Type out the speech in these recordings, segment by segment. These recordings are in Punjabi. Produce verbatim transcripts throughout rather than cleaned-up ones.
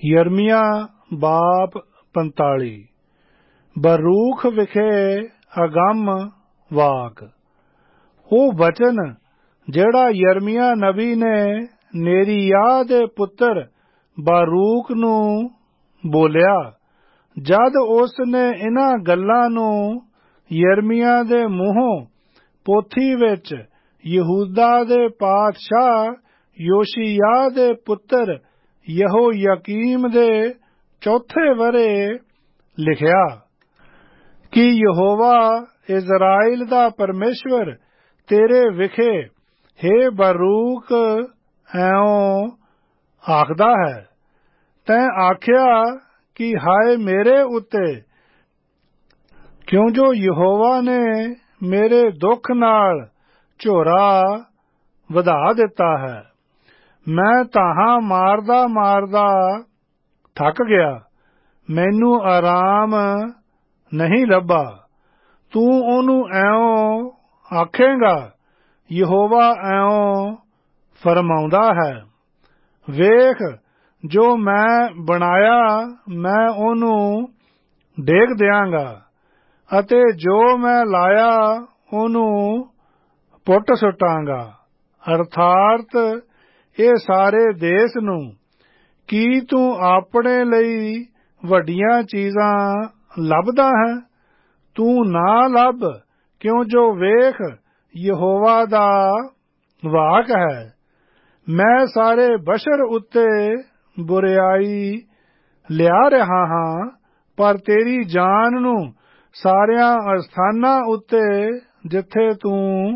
ਯਰਮੀਆ ਬਾਪ ਪੰਤਾਲੀ। ਬਰੂਖ ਵਿਖੇ ਅਗੰਮ ਵਾਕ। ਉਹ ਵਚਨ ਜਿਹੜਾ ਯਰਮੀਆ ਨਬੀ ਨੇ ਨੇਰੀਯਾਹ ਦੇ ਪੁੱਤਰ ਬਾਰੂਕ ਨੂੰ ਬੋਲਿਆ ਜਦ ਉਸ ਨੇ ਇਨ੍ਹਾਂ ਗੱਲਾਂ ਨੂੰ ਯਰਮੀਆ ਦੇ ਮੂੰਹੋਂ ਪੋਥੀ ਵਿੱਚ ਯਹੂਦਾ ਦੇ ਪਾਤਸ਼ਾਹ ਯੋਸ਼ੀਯਾਹ ਦੇ ਪੁੱਤਰ ਯਹੋਯਾਕੀਮ ਦੇ ਚੌਥੇ ਵਰੇ ਲਿਖਿਆ ਕਿ ਯਹੋਵਾ ਇਜ਼ਰਾਈਲ ਦਾ ਪਰਮੇਸ਼ਵਰ ਤੇਰੇ ਵਿਖੇ ਹੇ ਬਾਰੂਕ ਐਉਂ ਆਖਦਾ ਹੈ, ਤੈਂ ਆਖਿਆ ਕਿ ਹਾਏ ਮੇਰੇ ਉੱਤੇ, ਕਿਉਂ ਜੋ ਯਹੋਵਾ ਨੇ ਮੇਰੇ ਦੁੱਖ ਨਾਲ ਝੋਰਾ ਵਧਾ ਦਿੱਤਾ ਹੈ। ਮੈਂ ਤਾਹਾਂ ਮਾਰਦਾ ਮਾਰਦਾ ਥੱਕ ਗਿਆ, ਮੈਨੂੰ ਆਰਾਮ ਨਹੀਂ ਲੱਭਾ। ਤੂੰ ਉਹਨੂੰ ਐਉਂ ਆਖੇਂਗਾ, ਯਹੋਵਾ ਐਉਂ ਫਰਮਾਉਂਦਾ ਹੈ, ਵੇਖ ਜੋ ਮੈਂ ਬਣਾਇਆ ਮੈਂ ਉਹਨੂੰ ਡੇਗ ਦਿਆਂਗਾ ਅਤੇ ਜੋ ਮੈਂ ਲਾਇਆ ਉਹਨੂੰ ਪੁੱਟ ਸੁੱਟਾਂਗਾ, ਅਰਥਾਤ ਇਹ ਸਾਰੇ ਦੇਸ਼ ਨੂੰ। ਕੀ ਤੂੰ ਆਪਣੇ ਲਈ ਵੱਡੀਆਂ ਚੀਜ਼ਾਂ ਲੱਭਦਾ ਹੈ? ਤੂੰ ਨਾ ਲੱਭ, ਕਿਉਂ ਜੋ ਵੇਖ ਯਹੋਵਾ ਦਾ ਵਾਕ ਹੈ, ਮੈਂ ਸਾਰੇ ਬਸ਼ਰ ਉੱਤੇ ਬੁਰਿਆਈ ਲਿਆ ਰਿਹਾ ਹਾਂ, ਪਰ ਤੇਰੀ ਜਾਨ ਨੂੰ ਸਾਰਿਆਂ ਅਸਥਾਨਾਂ ਉੱਤੇ ਜਿੱਥੇ ਤੂੰ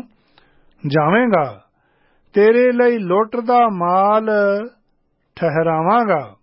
ਜਾਵੇਂਗਾ ਤੇਰੇ ਲਈ ਲੁੱਟ ਦਾ ਮਾਲ ਠਹਿਰਾਵਾਂਗਾ।